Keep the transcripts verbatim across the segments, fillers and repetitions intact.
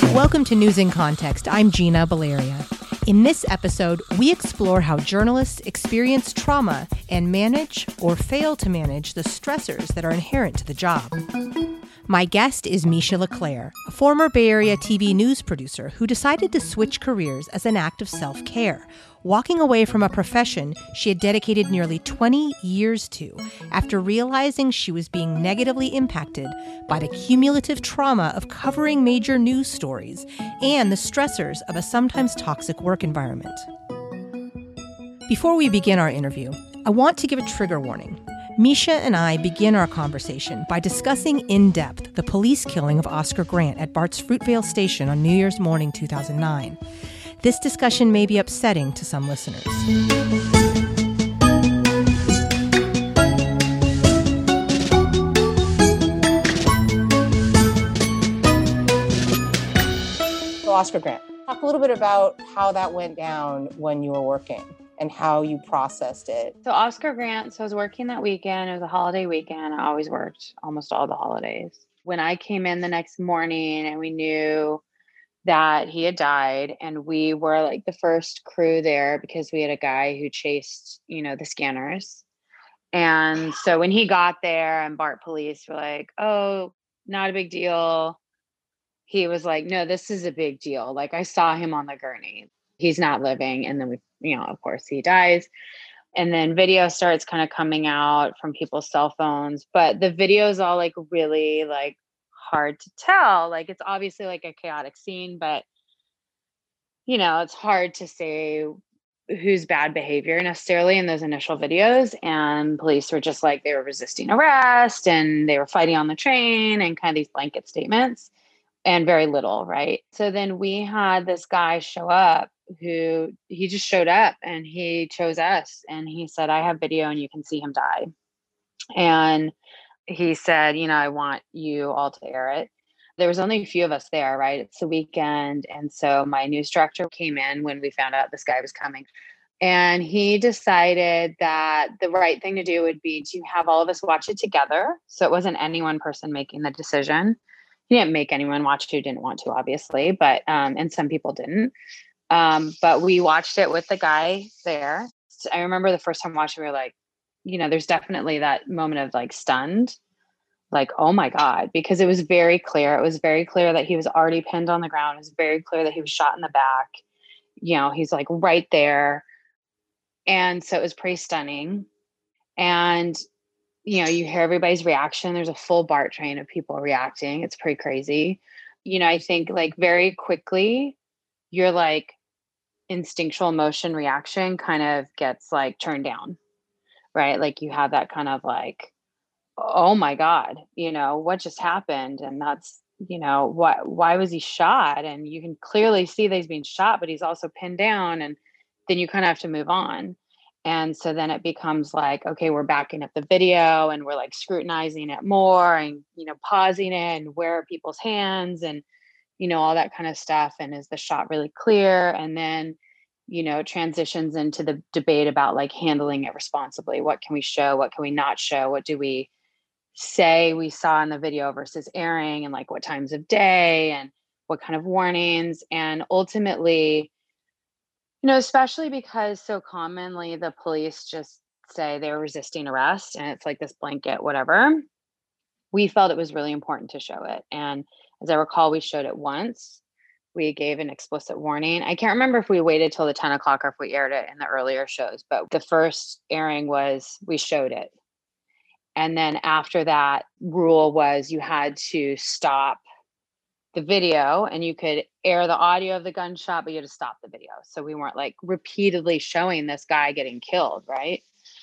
Welcome to News in Context. I'm Gina Baleria. In this episode, we explore how journalists experience trauma and manage or fail to manage the stressors that are inherent to the job. My guest is Misha LeClaire, a former Bay Area T V news producer who decided to switch careers as an act of self-care, walking away from a profession she had dedicated nearly twenty years to after realizing she was being negatively impacted by the cumulative trauma of covering major news stories and the stressors of a sometimes toxic work environment. Before we begin our interview, I want to give a trigger warning. Misha and I begin our conversation by discussing in depth the police killing of Oscar Grant at BART's Fruitvale Station on New Year's morning two thousand nine. This discussion may be upsetting to some listeners. So Oscar Grant, talk a little bit about how that went down when you were working and how you processed it. So Oscar Grant, so I was working that weekend. It was a holiday weekend. I always worked almost all the holidays. When I came in the next morning and we knew that he had died, and we were like the first crew there because we had a guy who chased, you know, the scanners. And so when he got there and BART police were like, oh, not a big deal. He was like, no, this is a big deal. Like, I saw him on the gurney. He's not living. And then we, you know, of course he dies. And then video starts kind of coming out from people's cell phones, but the video is all like really like hard to tell. Like, it's obviously like a chaotic scene, but you know, it's hard to say who's bad behavior necessarily in those initial videos. And police were just like, they were resisting arrest and they were fighting on the train and kind of these blanket statements and very little, right? So then we had this guy show up who he just showed up and he chose us and he said, I have video and you can see him die. And he said, you know, I want you all to air it. There was only a few of us there, right? It's the weekend. And so my news director came in when we found out this guy was coming. And he decided that the right thing to do would be to have all of us watch it together. So it wasn't any one person making the decision. He didn't make anyone watch who didn't want to, obviously, but, um, and some people didn't. Um, but we watched it with the guy there. So I remember the first time watching, we were like, you know, there's definitely that moment of like stunned, like, oh my God, because it was very clear. It was very clear that he was already pinned on the ground. It was very clear that he was shot in the back. You know, he's like right there. And so it was pretty stunning. And, you know, you hear everybody's reaction. There's a full BART train of people reacting. It's pretty crazy. You know, I think like very quickly, you're like, instinctual emotion reaction kind of gets like turned down, right? Like you have that kind of like, oh my God, you know, what just happened? And that's, you know, what, why was he shot? And you can clearly see that he's being shot, but he's also pinned down. And then you kind of have to move on. And so then it becomes like, okay, we're backing up the video and we're like scrutinizing it more and, you know, pausing it and where are people's hands and, you know, all that kind of stuff. And is the shot really clear? And then, you know, transitions into the debate about like handling it responsibly. What can we show? What can we not show? What do we say we saw in the video versus airing, and like what times of day and what kind of warnings? And ultimately, you know, especially because so commonly the police just say they're resisting arrest and it's like this blanket, whatever. We felt it was really important to show it. And as I recall, we showed it once. We gave an explicit warning. I can't remember if we waited till the ten o'clock or if we aired it in the earlier shows, but the first airing was we showed it. And then after that rule was you had to stop the video and you could air the audio of the gunshot, but you had to stop the video. So we weren't like repeatedly showing this guy getting killed, right?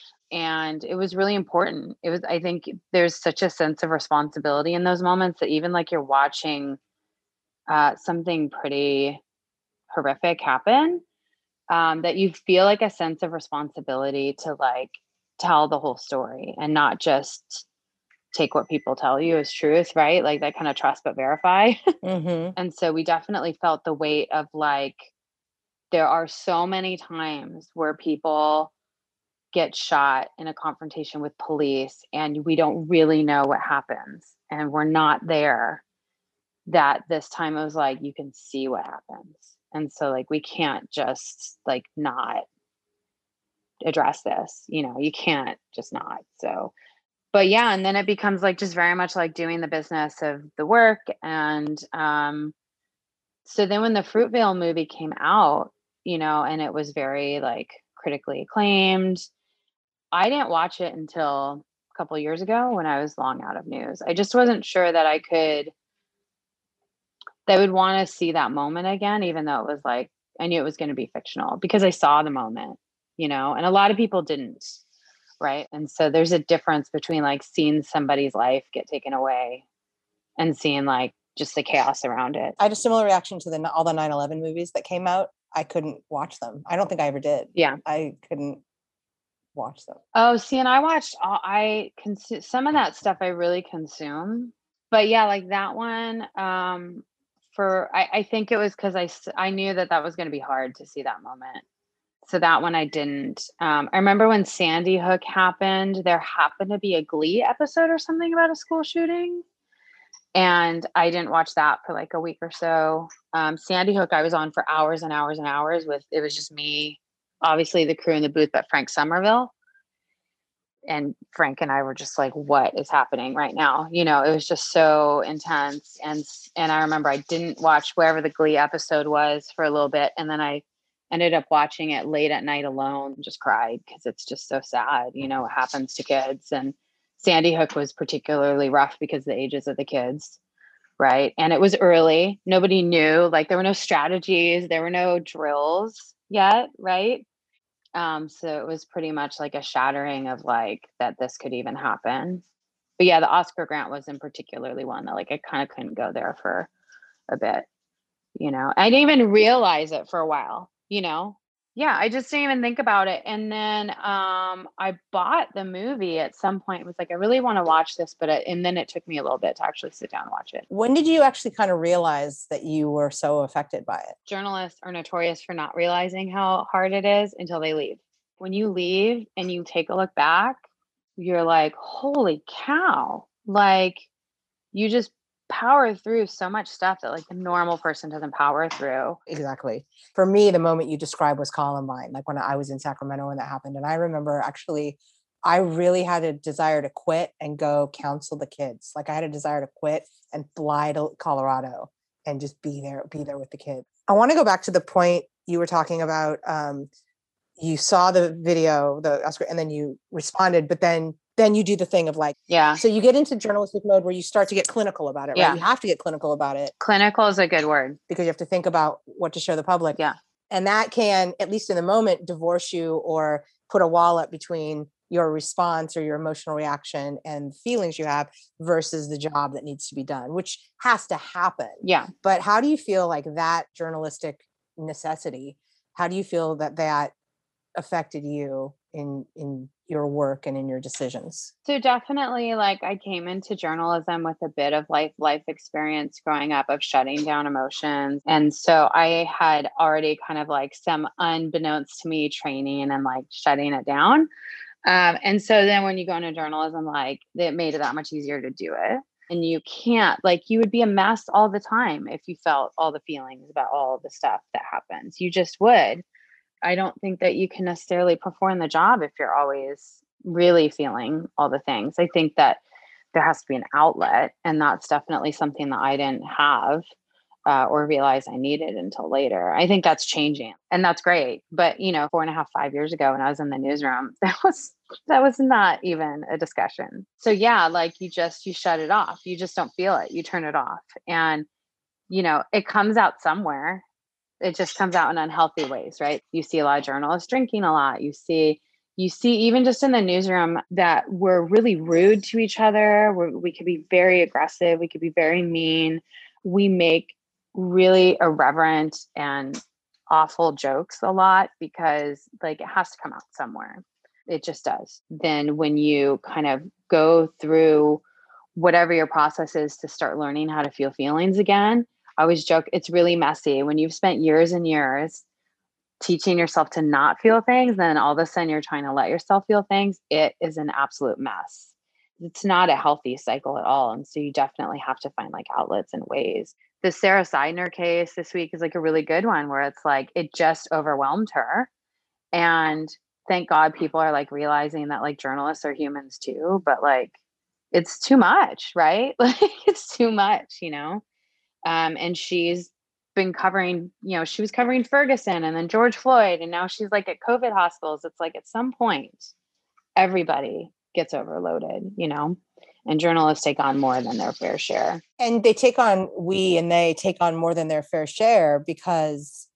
And it was really important. It was, I think there's such a sense of responsibility in those moments that even like you're watching uh, something pretty horrific happen, um, that you feel like a sense of responsibility to like tell the whole story and not just take what people tell you as truth, right? Like that kind of trust but verify. Mm-hmm. And so we definitely felt the weight of like, there are so many times where people get shot in a confrontation with police and we don't really know what happens and we're not there. that this time it was like, you can see what happens. And so like, we can't just like not address this, you know, you can't just not. So, but yeah. And then it becomes like, just very much like doing the business of the work. And, um, so then when the Fruitvale movie came out, you know, and it was very like critically acclaimed, I didn't watch it until a couple of years ago when I was long out of news. I just wasn't sure that I could, that I would want to see that moment again, even though it was like, I knew it was going to be fictional because I saw the moment, you know, and a lot of people didn't. Right. And so there's a difference between like seeing somebody's life get taken away and seeing like just the chaos around it. I had a similar reaction to the all the nine eleven movies that came out. I couldn't watch them. I don't think I ever did. Yeah. I couldn't watch them. Oh, see, and I watched all, I consume some of that stuff I really consume. But yeah, like that one, um, for, I, I think it was because I, I knew that that was going to be hard to see that moment. So that one I didn't. Um, I remember when Sandy Hook happened, there happened to be a Glee episode or something about a school shooting. And I didn't watch that for like a week or so. Um, Sandy Hook, I was on for hours and hours and hours with, it was just me, obviously the crew in the booth, but Frank Somerville. And Frank and I were just like, what is happening right now? You know, it was just so intense. And, and I remember I didn't watch wherever the Glee episode was for a little bit. And then I ended up watching it late at night alone, just cried because it's just so sad, you know, what happens to kids. And Sandy Hook was particularly rough because of the ages of the kids. Right. And it was early. Nobody knew, like there were no strategies. There were no drills yet. Right. Um, so it was pretty much like a shattering of like that this could even happen. But yeah, the Oscar grant wasn't particularly one that like I kind of couldn't go there for a bit, you know. I didn't even realize it for a while, you know. Yeah, I just didn't even think about it. And then um I bought the movie at some point. It was like, I really want to watch this, but it, and then it took me a little bit to actually sit down and watch it. When did you actually kind of realize that you were so affected by it? Journalists are notorious for not realizing how hard it is until they leave. When you leave and you take a look back, you're like, holy cow. Like you just power through so much stuff that like the normal person doesn't power through. Exactly. For me, the moment you described was Columbine, like when I was in Sacramento when that happened. And I remember actually, I really had a desire to quit and go counsel the kids. Like I had a desire to quit and fly to Colorado and just be there, be there with the kids. I want to go back to the point you were talking about. Um, you saw the video, the Oscar, and then you responded, but then then you do the thing of like, yeah. So you get into journalistic mode where you start to get clinical about it, right? Yeah. You have to get clinical about it. Clinical is a good word. Because you have to think about what to show the public. Yeah. And that can, at least in the moment, divorce you or put a wall up between your response or your emotional reaction and feelings you have versus the job that needs to be done, which has to happen. Yeah. But how do you feel like that journalistic necessity, how do you feel that that affected you in in your work and in your decisions? So definitely, like I came into journalism with a bit of life life experience growing up of shutting down emotions. And so I had already kind of like some unbeknownst to me training and like shutting it down. Um, and so then when you go into journalism, like it made it that much easier to do it. And you can't, like, you would be a mess all the time if you felt all the feelings about all the stuff that happens. You just would. I don't think that you can necessarily perform the job if you're always really feeling all the things. I think that there has to be an outlet, and that's definitely something that I didn't have uh, or realize I needed until later. I think that's changing, and that's great. But, you know, four and a half, five years ago when I was in the newsroom, that was, that was not even a discussion. So yeah, like you just, you shut it off. You just don't feel it. You turn it off, and, you know, it comes out somewhere. It just comes out in unhealthy ways, right? You see a lot of journalists drinking a lot. You see, you see, even just in the newsroom, that we're really rude to each other. We're, we could be very aggressive. We could be very mean. We make really irreverent and awful jokes a lot because like it has to come out somewhere. It just does. Then when you kind of go through whatever your process is to start learning how to feel feelings again, I always joke, it's really messy when you've spent years and years teaching yourself to not feel things. Then all of a sudden you're trying to let yourself feel things. It is an absolute mess. it's not a healthy cycle at all. And so you definitely have to find like outlets and ways. The Sarah Seidner case this week is like a really good one where it's like it just overwhelmed her. And thank God people are like realizing that like journalists are humans too, but like it's too much, right? Like it's too much, you know? Um, and she's been covering, you know, she was covering Ferguson and then George Floyd, and now she's like at COVID hospitals. It's like at some point, everybody gets overloaded, you know, and journalists take on more than their fair share. And they take on, we and they take on more than their fair share because,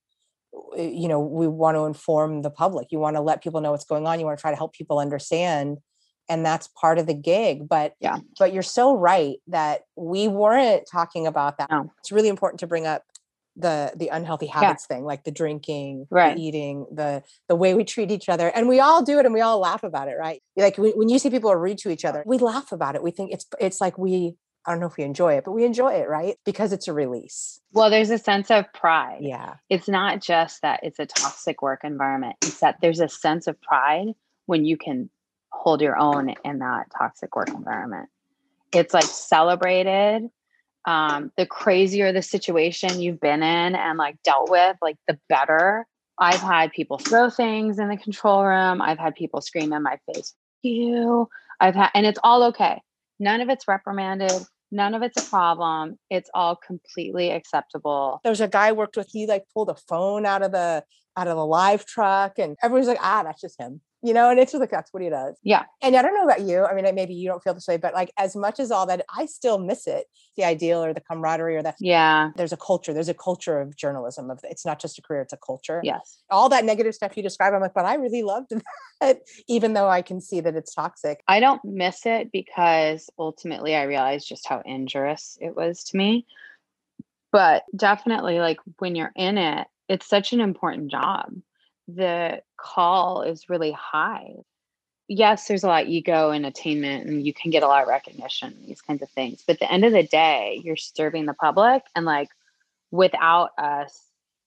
you know, we want to inform the public. You want to let people know what's going on. You want to try to help people understand. And that's part of the gig. But yeah, but you're so right that we weren't talking about that. No. It's really important to bring up the the unhealthy habits yeah. thing, like the drinking, right. the eating, the the way we treat each other. And we all do it and we all laugh about it, right? Like when, when you see people are rude to each other, we laugh about it. We think it's it's like we, I don't know if we enjoy it, but we enjoy it, right? Because it's a release. Well, there's a sense of pride. Yeah. It's not just that it's a toxic work environment. It's that there's a sense of pride when you can hold your own in that toxic work environment. It's like celebrated. Um, the crazier the situation you've been in and like dealt with, like the better. I've had people throw things in the control room. I've had people scream in my face, you. I've had, and it's all okay. None of it's reprimanded. None of it's a problem. It's all completely acceptable. There's a guy I worked with. He like pulled a phone out of the out of the live truck, and everyone's like, ah, that's just him. You know, and it's just like, that's what he does. Yeah. And I don't know about you. I mean, maybe you don't feel this way, but like as much as all that, I still miss it. The ideal or the camaraderie or that. Yeah. There's a culture. There's a culture of journalism. Of It's not just a career, it's a culture. Yes. All that negative stuff you describe, I'm like, but I really loved that, even though I can see that it's toxic. I don't miss it because ultimately I realized just how injurious it was to me. But definitely like when you're in it, it's such an important job. The call is really high. Yes, there's a lot of ego and attainment, and you can get a lot of recognition, these kinds of things. But at the end of the day, you're serving the public. And like without us,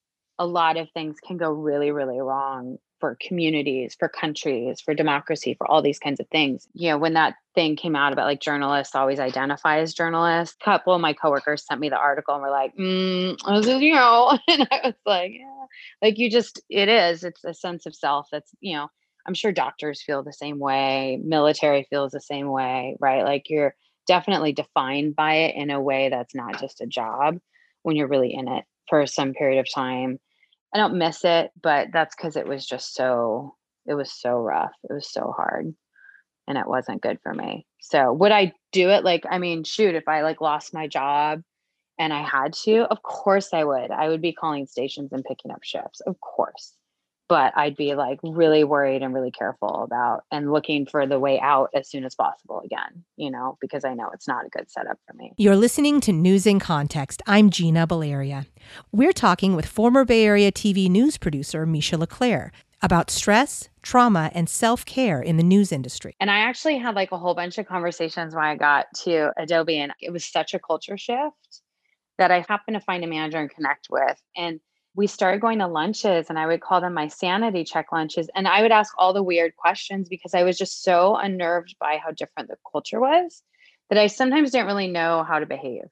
a lot of things can go really, really wrong for communities, for countries, for democracy, for all these kinds of things. You know, when that thing came out about like journalists always identify as journalists, a couple of my coworkers sent me the article and were like, mm, this is, you know, and I was like, yeah, like you just, it is, it's a sense of self. That's, you know, I'm sure doctors feel the same way. Military feels the same way, right? Like you're definitely defined by it in a way that's not just a job when you're really in it for some period of time. I don't miss it, but that's because it was just so, it was so rough. It was so hard and it wasn't good for me. So would I do it? Like, I mean, shoot, if I like lost my job and I had to, of course I would. I would be calling stations and picking up shifts, of course. But I'd be like really worried and really careful about and looking for the way out as soon as possible again, you know, because I know it's not a good setup for me. You're listening to News in Context. I'm Gina Baleria. We're talking with former Bay Area T V news producer Misha LeClaire about stress, trauma, and self-care in the news industry. And I actually had like a whole bunch of conversations when I got to Adobe, and it was such a culture shift that I happened to find a manager and connect with. And we started going to lunches, and I would call them my sanity check lunches. And I would ask all the weird questions because I was just so unnerved by how different the culture was that I sometimes didn't really know how to behave.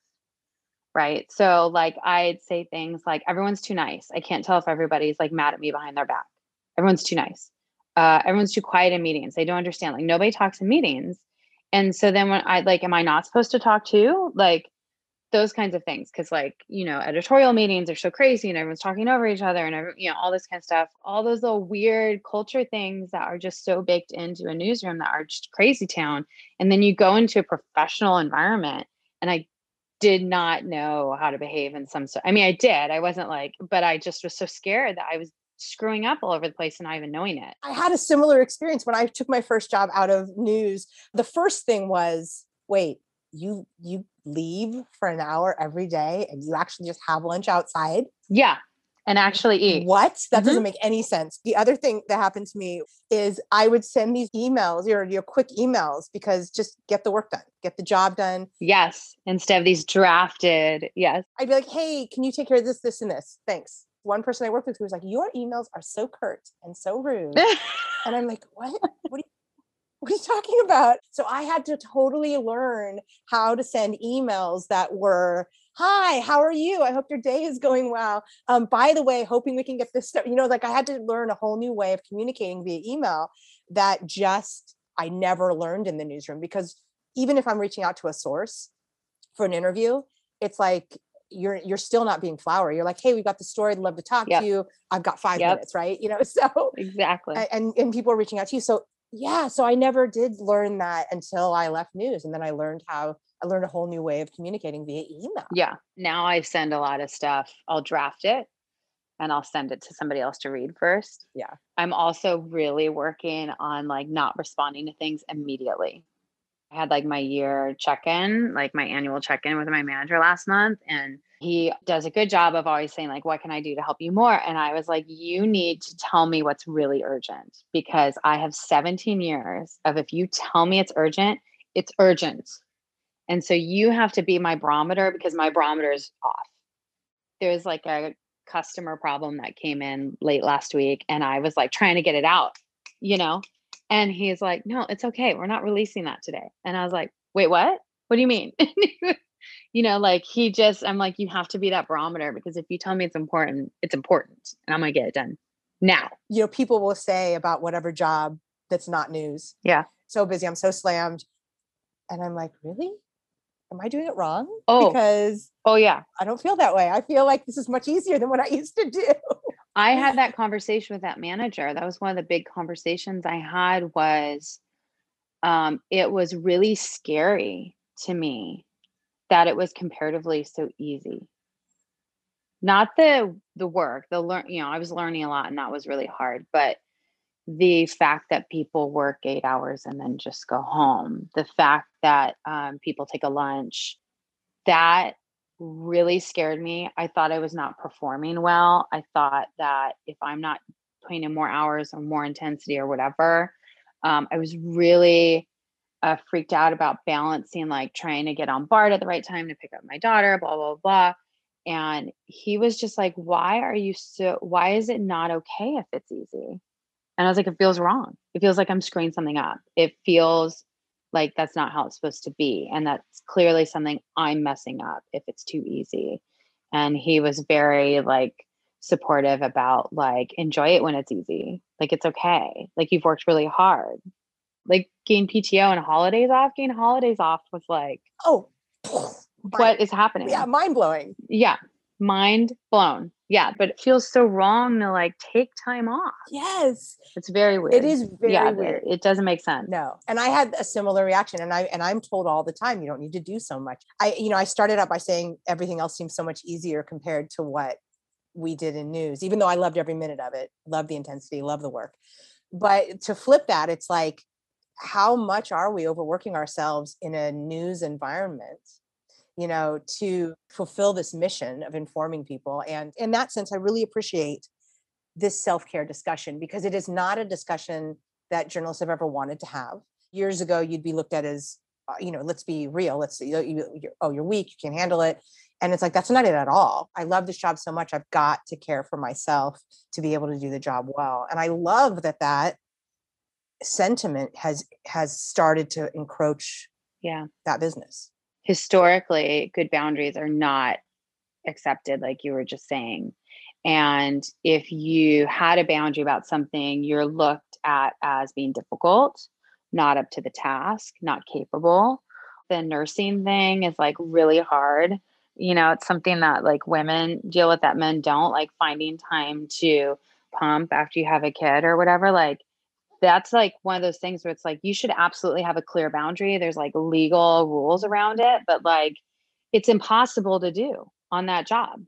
Right. So like I'd say things like, everyone's too nice. I can't tell if everybody's like mad at me behind their back. Everyone's too nice. Uh, everyone's too quiet in meetings. They don't understand. Like nobody talks in meetings. And so then when I like, am I not supposed to talk too? Like, those kinds of things. Cause like, you know, editorial meetings are so crazy and everyone's talking over each other and, every, you know, all this kind of stuff, all those little weird culture things that are just so baked into a newsroom that are just crazy town. And then you go into a professional environment, and I did not know how to behave in some, I mean, I did, I wasn't like, but I just was so scared that I was screwing up all over the place and not even knowing it. I had a similar experience when I took my first job out of news. The first thing was, wait, you, you leave for an hour every day and you actually just have lunch outside? Yeah. And actually eat. What? That mm-hmm. doesn't make any sense. The other thing that happened to me is I would send these emails, your, your quick emails, because just get the work done, get the job done. Yes. Instead of these drafted. Yes. I'd be like, hey, can you take care of this, this, and this? Thanks. One person I worked with who was like, your emails are so curt and so rude. And I'm like, what? What do you What are you talking about? So I had to totally learn how to send emails that were, hi, how are you? I hope your day is going well. Um, by the way, hoping we can get this stuff, you know, like I had to learn a whole new way of communicating via email that just, I never learned in the newsroom, because even if I'm reaching out to a source for an interview, it's like, you're you're still not being flowery. You're like, hey, we've got the story. I'd love to talk Yep. to you. I've got five Yep. minutes, right? You know, so exactly. and and people are reaching out to you. So yeah, so I never did learn that until I left news. And then I learned how I learned a whole new way of communicating via email. Yeah. Now I send a lot of stuff. I'll draft it and I'll send it to somebody else to read first. Yeah. I'm also really working on like not responding to things immediately. I had like my year check-in, like my annual check-in with my manager last month. And he does a good job of always saying like, what can I do to help you more? And I was like, you need to tell me what's really urgent, because I have seventeen years of, if you tell me it's urgent, it's urgent. And so you have to be my barometer, because my barometer is off. There's like a customer problem that came in late last week and I was like trying to get it out, you know? And he's like, no, it's okay. We're not releasing that today. And I was like, wait, what? What do you mean? You know, like he just, I'm like, you have to be that barometer, because if you tell me it's important, it's important and I'm going to get it done now. You know, people will say about whatever job that's not news. Yeah. So busy. I'm so slammed. And I'm like, really? Am I doing it wrong? Oh, because oh yeah. I don't feel that way. I feel like this is much easier than what I used to do. I had that conversation with that manager. That was one of the big conversations I had was, um, it was really scary to me that it was comparatively so easy. Not the the work, the learn, you know, I was learning a lot and that was really hard, but the fact that people work eight hours and then just go home, the fact that um, people take a lunch, that really scared me. I thought I was not performing well. I thought that if I'm not putting in more hours or more intensity or whatever, um, I was really uh, freaked out about balancing, like trying to get on BART at the right time to pick up my daughter, blah, blah, blah. And he was just like, why are you so, why is it not okay if it's easy? And I was like, it feels wrong. It feels like I'm screwing something up. It feels like that's not how it's supposed to be. And that's clearly something I'm messing up if it's too easy. And he was very like supportive about like, enjoy it when it's easy. Like, it's okay. Like, you've worked really hard. Like, gain P T O and holidays off, gain holidays off was like, oh, what is happening? Yeah, mind blowing. Yeah, mind blown. Yeah, but it feels so wrong to like take time off. Yes. It's very weird. It is very yeah, weird. It, it doesn't make sense. No. And I had a similar reaction, and I and I'm told all the time, you don't need to do so much. I, you know, I started out by saying everything else seems so much easier compared to what we did in news, even though I loved every minute of it, loved the intensity, loved the work. But to flip that, it's like, how much are we overworking ourselves in a news environment, you know, to fulfill this mission of informing people? And in that sense, I really appreciate this self-care discussion, because it is not a discussion that journalists have ever wanted to have. Years ago, you'd be looked at as, uh, you know, let's be real. Let's, you, you, you're, oh, you're weak, you can't handle it. And it's like, that's not it at all. I love this job so much. I've got to care for myself to be able to do the job well. And I love that that sentiment has has started to encroach yeah that business. Historically, good boundaries are not accepted, like you were just saying. And if you had a boundary about something, you're looked at as being difficult, not up to the task, not capable. The nursing thing is like really hard. You know, it's something that like women deal with that men don't, like finding time to pump after you have a kid or whatever. Like, that's like one of those things where it's like, you should absolutely have a clear boundary. There's like legal rules around it, but like, it's impossible to do on that job.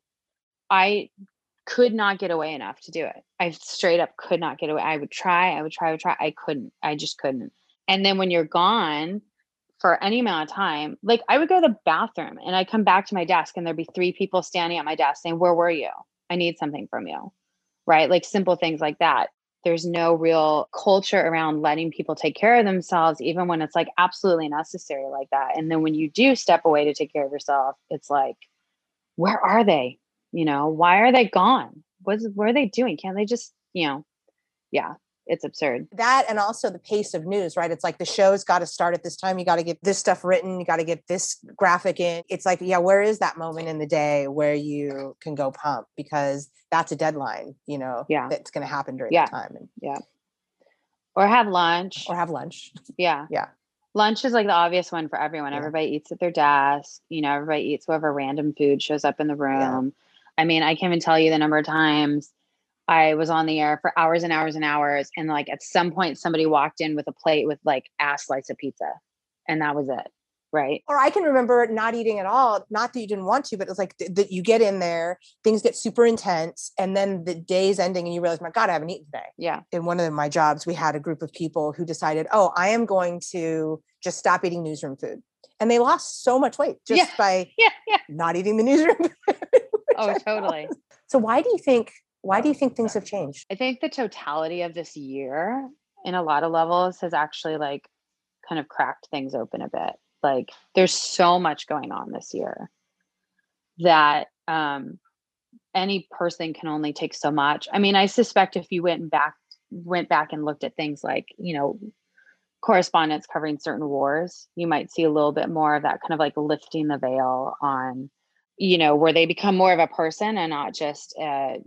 I could not get away enough to do it. I straight up could not get away. I would try, I would try, I would try. I couldn't, I just couldn't. And then when you're gone for any amount of time, like I would go to the bathroom and I'd come back to my desk and there'd be three people standing at my desk saying, where were you? I need something from you. Right? Like simple things like that. There's no real culture around letting people take care of themselves, even when it's like absolutely necessary like that. And then when you do step away to take care of yourself, it's like, where are they? You know, why are they gone? What's, what are they doing? Can't they just, you know, yeah. It's absurd. That, and also the pace of news, right? It's like the show's got to start at this time. You got to get this stuff written. You got to get this graphic in. It's like, yeah, where is that moment in the day where you can go pump? Because that's a deadline, you know, yeah. that's going to happen during yeah. that time. And, yeah. Or have lunch. Or have lunch. Yeah. Yeah. Lunch is like the obvious one for everyone. Yeah. Everybody eats at their desk. You know, everybody eats whatever random food shows up in the room. Yeah. I mean, I can't even tell you the number of times I was on the air for hours and hours and hours. And like at some point somebody walked in with a plate with like a slice of pizza and that was it. Right. Or I can remember not eating at all. Not that you didn't want to, but it was like that th- you get in there, things get super intense. And then the day's ending and you realize, my God, I haven't eaten today. Yeah. In one of my jobs, we had a group of people who decided, oh, I am going to just stop eating newsroom food. And they lost so much weight just yeah. by yeah, yeah. not eating the newsroom food. Oh, totally. So why do you think, why do you think things have changed? I think the totality of this year in a lot of levels has actually like kind of cracked things open a bit. Like there's so much going on this year that um, any person can only take so much. I mean, I suspect if you went back, went back and looked at things like, you know, correspondents covering certain wars, you might see a little bit more of that kind of like lifting the veil on, you know, where they become more of a person and not just a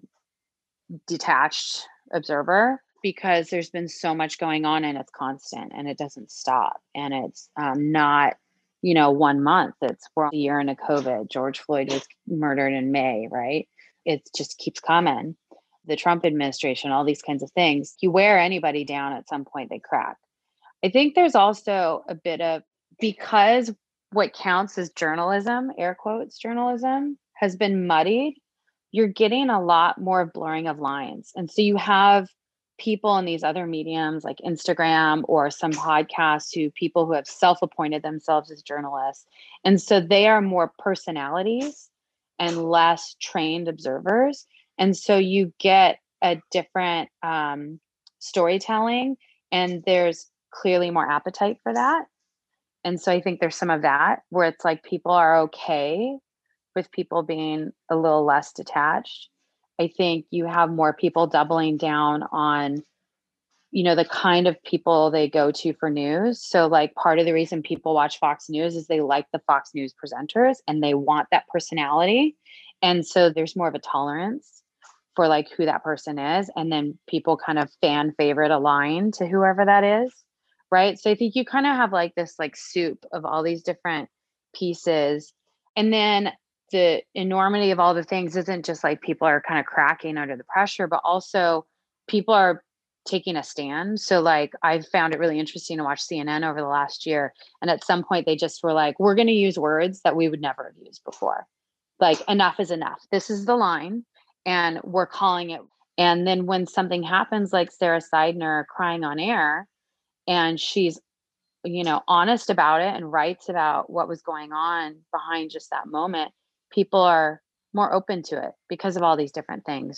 detached observer, because there's been so much going on and it's constant and it doesn't stop. And it's um, not, you know, one month. It's we're a year into COVID. George Floyd was murdered in May, right? It just keeps coming. The Trump administration, all these kinds of things. You wear anybody down at some point, they crack. I think there's also a bit of, because what counts as journalism, air quotes journalism, has been muddied, you're getting a lot more blurring of lines. And so you have people in these other mediums like Instagram or some podcasts who people who have self-appointed themselves as journalists. And so they are more personalities and less trained observers. And so you get a different um, storytelling, and there's clearly more appetite for that. And so I think there's some of that where it's like people are okay with people being a little less detached. I think you have more people doubling down on, you know, the kind of people they go to for news. So like part of the reason people watch Fox News is they like the Fox News presenters and they want that personality. And so there's more of a tolerance for like who that person is. And then people kind of fan favorite align to whoever that is. Right. So I think you kind of have like this like soup of all these different pieces. And then the enormity of all the things isn't just like people are kind of cracking under the pressure, but also people are taking a stand. So like I found it really interesting to watch C N N over the last year. And at some point they just were like, we're going to use words that we would never have used before. Like enough is enough. This is the line and we're calling it. And then when something happens, like Sarah Seidner crying on air, and she's, you know, honest about it and writes about what was going on behind just that moment, people are more open to it because of all these different things.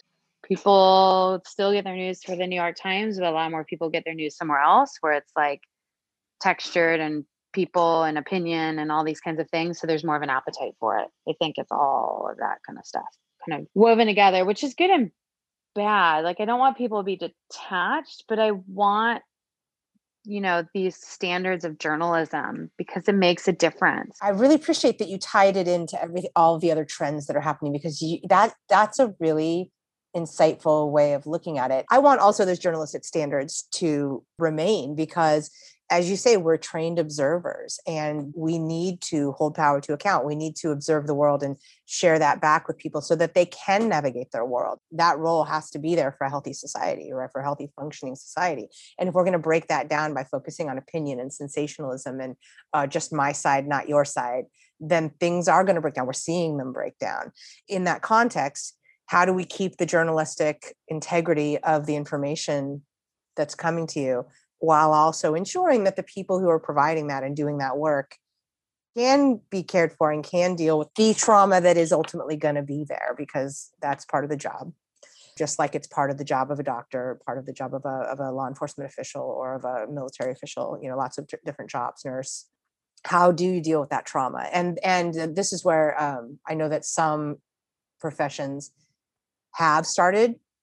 People still get their news for the New York Times, but a lot more people get their news somewhere else where it's like textured and people and opinion and all these kinds of things. So there's more of an appetite for it. I think it's all of that kind of stuff kind of woven together, which is good and bad. Like I don't want people to be detached, but I want, you know, these standards of journalism because it makes a difference. I really appreciate that you tied it into everything, all of the other trends that are happening, because you, that that's a really insightful way of looking at it. I want also those journalistic standards to remain because, as you say, we're trained observers and we need to hold power to account. We need to observe the world and share that back with people so that they can navigate their world. That role has to be there for a healthy society or for a healthy functioning society. And if we're going to break that down by focusing on opinion and sensationalism and uh, just my side, not your side, then things are going to break down. We're seeing them break down. In that context, how do we keep the journalistic integrity of the information that's coming to you, while also ensuring that the people who are providing that and doing that work can be cared for and can deal with the trauma that is ultimately going to be there, because that's part of the job. Just like it's part of the job of a doctor, part of the job of a, of a law enforcement official or of a military official, you know, lots of different jobs, nurse. How do you deal with that trauma? And, and this is where um, I know that some professions have started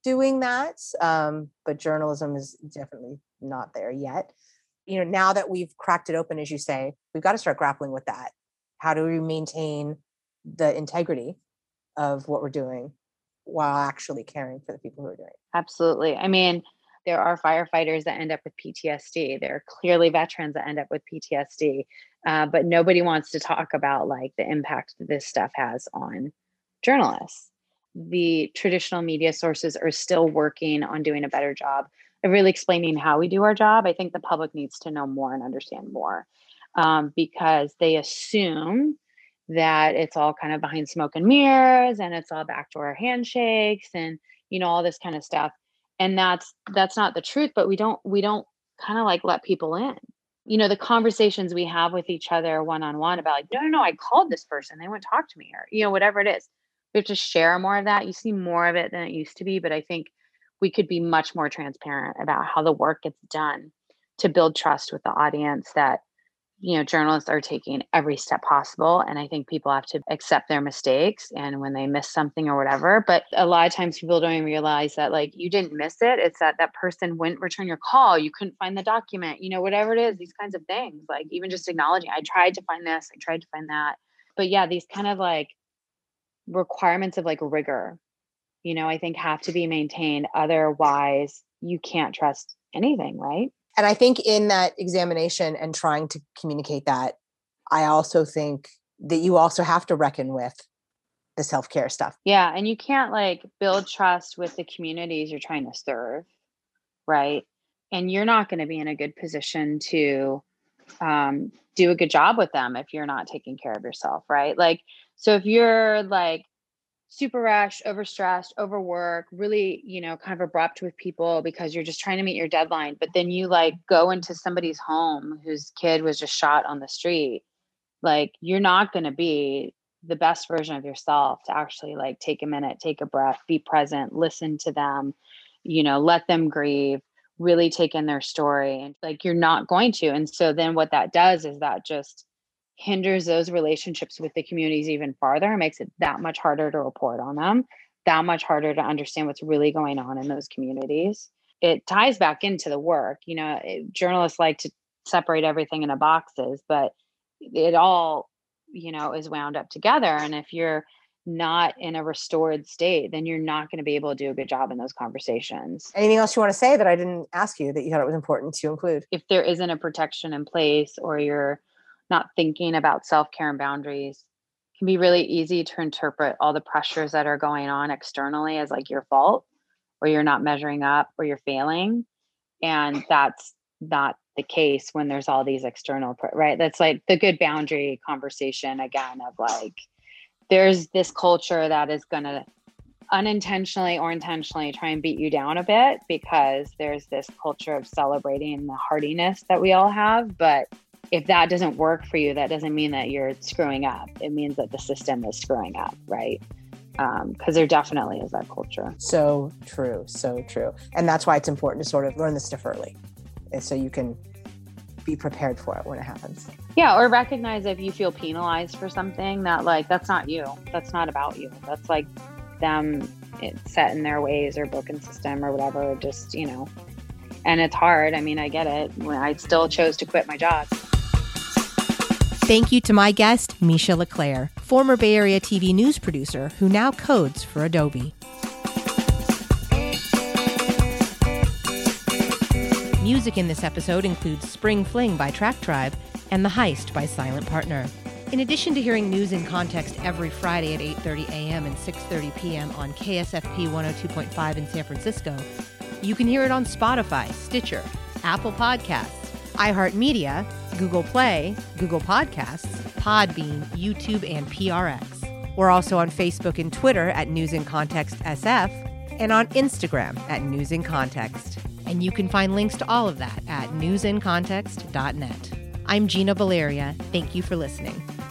doing that, um, but journalism is definitely not there yet. You know, now that we've cracked it open, as you say, we've got to start grappling with that. How do we maintain the integrity of what we're doing while actually caring for the people who are doing it? Absolutely. I mean, there are firefighters that end up with P T S D. There are clearly veterans that end up with P T S D, uh, but nobody wants to talk about like the impact that this stuff has on journalists. The traditional media sources are still working on doing a better job of really explaining how we do our job. I think the public needs to know more and understand more, um, because they assume that it's all kind of behind smoke and mirrors and it's all backdoor handshakes and, you know, all this kind of stuff. And that's that's not the truth, but we don't we don't kind of like let people in. You know, the conversations we have with each other one-on-one about like, no, no, no, I called this person, they wouldn't talk to me, or, you know, whatever it is. We have to share more of that. You see more of it than it used to be, but I think we could be much more transparent about how the work gets done to build trust with the audience that, you know, journalists are taking every step possible. And I think people have to accept their mistakes and when they miss something or whatever. But a lot of times people don't even realize that like you didn't miss it. It's that that person wouldn't return your call. You couldn't find the document, you know, whatever it is, these kinds of things, like even just acknowledging, I tried to find this, I tried to find that. But yeah, these kind of like requirements of like rigor, you know, I think have to be maintained. Otherwise you can't trust anything, right? And I think in that examination and trying to communicate that, I also think that you also have to reckon with the self-care stuff. Yeah. And you can't like build trust with the communities you're trying to serve, right? And you're not going to be in a good position to um, do a good job with them if you're not taking care of yourself, right? Like, so if you're like super rushed, overstressed, overworked, really, you know, kind of abrupt with people because you're just trying to meet your deadline. But then you like go into somebody's home whose kid was just shot on the street. Like you're not going to be the best version of yourself to actually like take a minute, take a breath, be present, listen to them, you know, let them grieve, really take in their story. And like, you're not going to. And so then what that does is that just hinders those relationships with the communities even farther, makes it that much harder to report on them, that much harder to understand what's really going on in those communities. It ties back into the work. You know, it, journalists like to separate everything into boxes, but it all, you know, is wound up together. And if you're not in a restored state, then you're not going to be able to do a good job in those conversations. Anything else you want to say that I didn't ask you that you thought it was important to include? If there isn't a protection in place, or you're not thinking about self-care and boundaries, it can be really easy to interpret all the pressures that are going on externally as like your fault, or you're not measuring up, or you're failing. And that's not the case when there's all these external, right? That's like the good boundary conversation again of like, there's this culture that is going to unintentionally or intentionally try and beat you down a bit because there's this culture of celebrating the hardiness that we all have. But if that doesn't work for you, that doesn't mean that you're screwing up. It means that the system is screwing up, right? Um, because there definitely is that culture. So true, so true. And that's why it's important to sort of learn this stuff early, so you can be prepared for it when it happens. Yeah, or recognize if you feel penalized for something that like, that's not you. That's not about you. That's like them set in their ways or broken system or whatever, just, you know, and it's hard. I mean, I get it. When I still chose to quit my job. Thank you to my guest, Misha LeClaire, former Bay Area T V news producer who now codes for Adobe. Music in this episode includes Spring Fling by Track Tribe and The Heist by Silent Partner. In addition to hearing News in Context every Friday at eight thirty a.m. and six thirty p.m. on K S F P one oh two point five in San Francisco, you can hear it on Spotify, Stitcher, Apple Podcasts, iHeartMedia, Google Play, Google Podcasts, Podbean, YouTube, and P R X. We're also on Facebook and Twitter at News in Context S F and on Instagram at News in Context. And you can find links to all of that at news in context dot net. I'm Gina Valeria. Thank you for listening.